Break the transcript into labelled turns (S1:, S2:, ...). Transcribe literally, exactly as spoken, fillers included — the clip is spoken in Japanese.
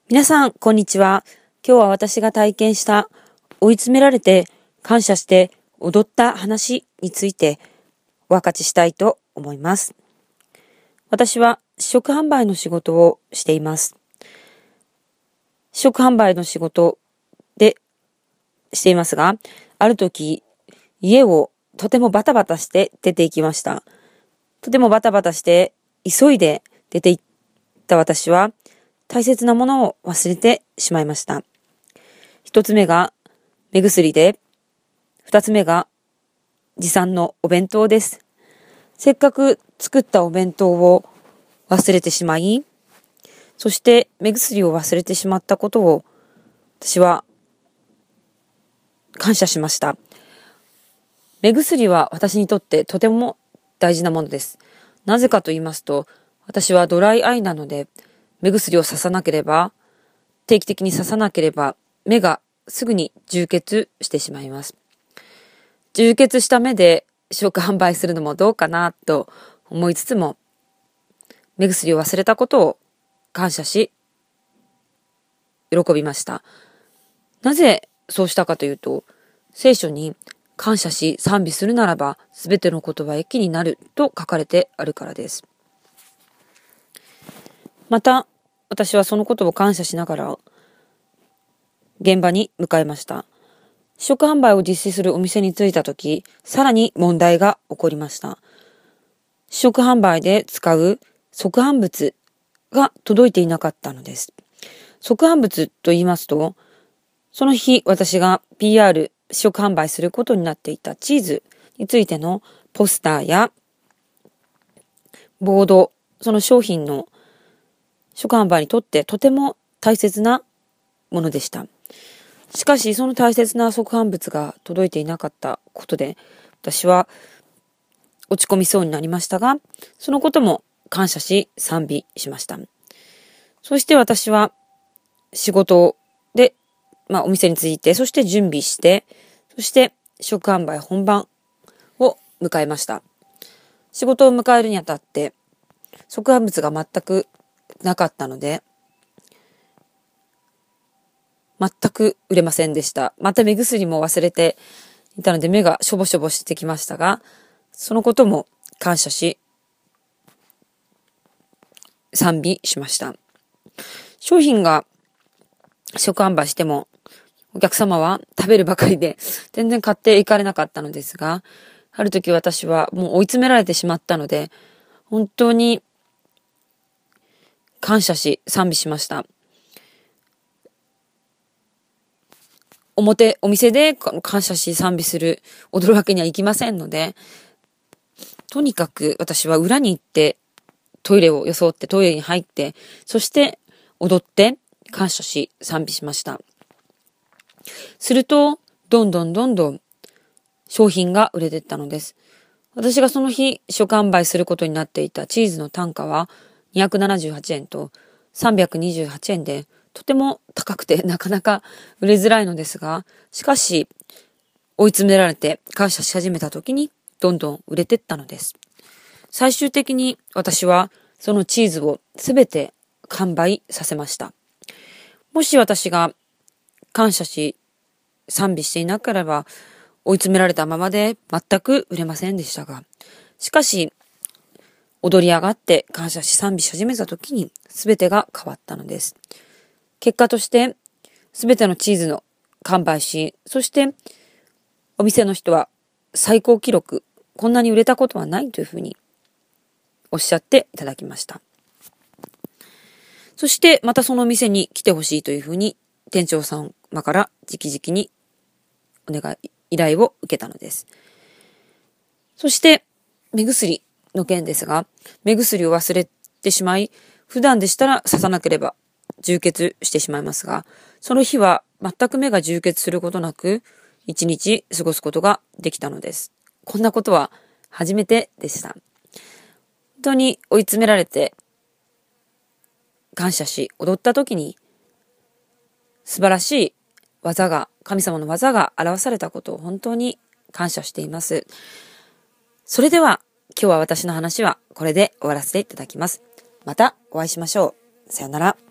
S1: 皆さん、こんにちは。今日は私が体験した追い詰められて感謝して踊った話についてお分かちしたいと思います。私は試食販売の仕事をしています。試食販売の仕事でしていますが、ある時、家をとてもバタバタして出て行きました。とてもバタバタして急いで出て行った私は、大切なものを忘れてしまいました。一つ目が目薬で、二つ目が持参のお弁当です。せっかく作ったお弁当を忘れてしまい、そして目薬を忘れてしまったことを私は感謝しました。目薬は私にとってとても大事なものです。なぜかと言いますと、私はドライアイなので、目薬をささなければ、定期的にささなければ、目がすぐに充血してしまいます。充血した目で試食販売するのもどうかなと思いつつも、目薬を忘れたことを感謝し、喜びました。なぜそうしたかというと、聖書に感謝し賛美するならば、すべてのことは益になると書かれてあるからです。また、私はそのことを感謝しながら、現場に向かいました。試食販売を実施するお店に着いたとき、さらに問題が起こりました。試食販売で使う即販物が届いていなかったのです。即販物と言いますと、その日私が ピーアール 試食販売することになっていたチーズについてのポスターやボード、その商品の試食販売にとってとても大切なものでした。しかしその大切な即販物が届いていなかったことで私は落ち込みそうになりましたが、そのことも感謝し賛美しました。そして私は仕事で、まあ、お店に着いて、そして準備して、そして試食販売本番を迎えました。仕事を迎えるにあたって即販物が全くなかったので、全く売れませんでした。また目薬も忘れていたので目がしょぼしょぼしてきましたが、そのことも感謝し、賛美しました。商品が試食販売しても、お客様は食べるばかりで全然買っていかれなかったのですが、ある時私はもう追い詰められてしまったので、本当に感謝し賛美しました。表、お店で感謝し賛美する、踊るわけにはいきませんので、とにかく私は裏に行ってトイレを装ってトイレに入って、そして踊って感謝し賛美しました。すると、どんどんどんどん商品が売れていったのです。私がその日試食販売することになっていたチーズの単価はにひゃくななじゅうはちえんとさんびゃくにじゅうはちえんで、とても高くてなかなか売れづらいのですが、しかし追い詰められて感謝し始めた時にどんどん売れていったのです。最終的に私はそのチーズをすべて完売させました。もし私が感謝し賛美していなければ追い詰められたままで全く売れませんでしたが、しかし踊り上がって感謝し賛美し始めた時に全てが変わったのです。結果として全てのチーズの完売し、そしてお店の人は最高記録、こんなに売れたことはないというふうにおっしゃっていただきました。そしてまたそのお店に来てほしいというふうに店長様から直々にお願い、依頼を受けたのです。そして目薬の件ですが、目薬を忘れてしまい、普段でしたら刺さなければ充血してしまいますが、その日は全く目が充血することなく一日過ごすことができたのです。こんなことは初めてでした。本当に追い詰められて感謝し踊った時に素晴らしい技が、神様の技が表されたことを本当に感謝しています。それでは今日は私の話はこれで終わらせていただきます。またお会いしましょう。さよなら。